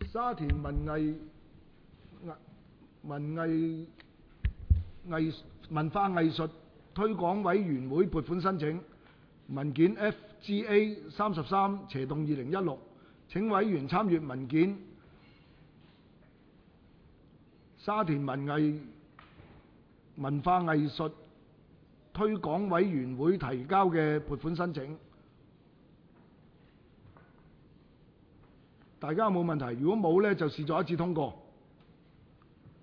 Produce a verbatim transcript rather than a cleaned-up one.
沙田文藝文藝藝文化藝術推廣委員會撥款申請文件 F G A 三十三斜洞二零一六，請委員參閱文件。沙田文藝文化藝術推廣委員會提交嘅撥款申請。大家有冇問題？如果冇呢，就視作一致通過。